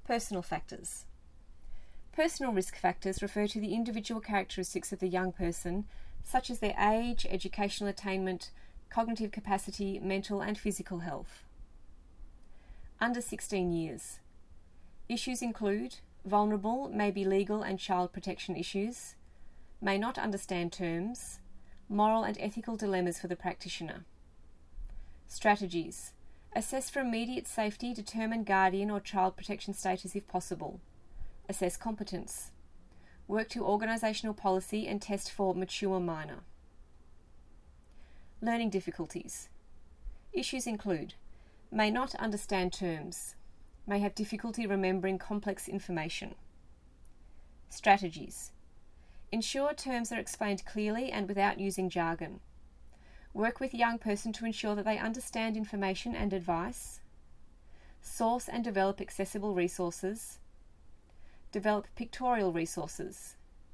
Personal factors. Personal risk factors refer to the individual characteristics of the young person, such as their age, educational attainment, cognitive capacity, mental and physical health. Under 16 years. Issues include vulnerable, may be legal and child protection issues, may not understand terms, moral and ethical dilemmas for the practitioner. Strategies. Assess for immediate safety, determine guardian or child protection status if possible. Assess competence. Work to organisational policy and test for mature minor. Learning difficulties. Issues include may not understand terms, may have difficulty remembering complex information. Strategies. Ensure terms are explained clearly and without using jargon. Work with young person to ensure that they understand information and advice. Source and develop accessible resources. Develop pictorial resources.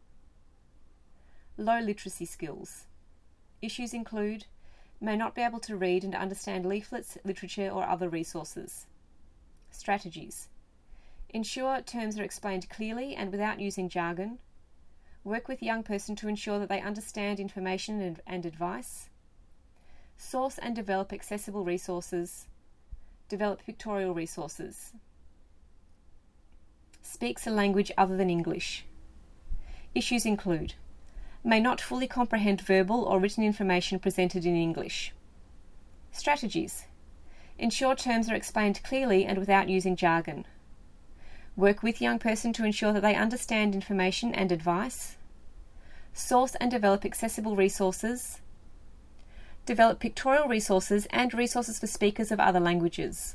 Low literacy skills. Issues include may not be able to read and understand leaflets, literature or other resources. Strategies. Ensure terms are explained clearly and without using jargon. Work with young person to ensure that they understand information and advice. Source and develop accessible resources. Develop pictorial resources. Speaks a language other than English. Issues include may not fully comprehend verbal or written information presented in English. Strategies. Ensure terms are explained clearly and without using jargon. Work with young person to ensure that they understand information and advice. Source and develop accessible resources. Develop pictorial resources and resources for speakers of other languages.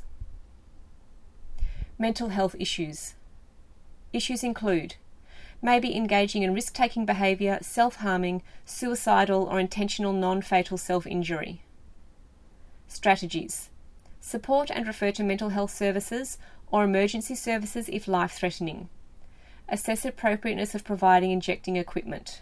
Mental health issues. Issues include may be engaging in risk-taking behaviour, self-harming, suicidal or intentional non-fatal self-injury. Strategies. Support and refer to mental health services or emergency services if life-threatening. Assess appropriateness of providing injecting equipment.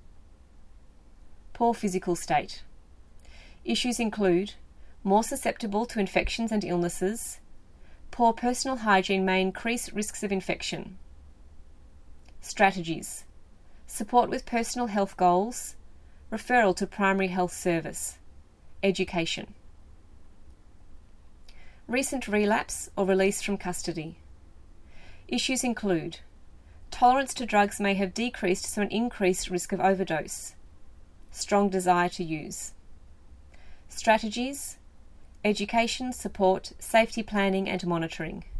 Poor physical state. Issues include more susceptible to infections and illnesses. Poor personal hygiene may increase risks of infection. Strategies. Support with personal health goals. Referral to primary health service. Education. Recent relapse or release from custody. Issues include tolerance to drugs may have decreased, so an increased risk of overdose. Strong desire to use. Strategies. Education, support, safety planning and monitoring.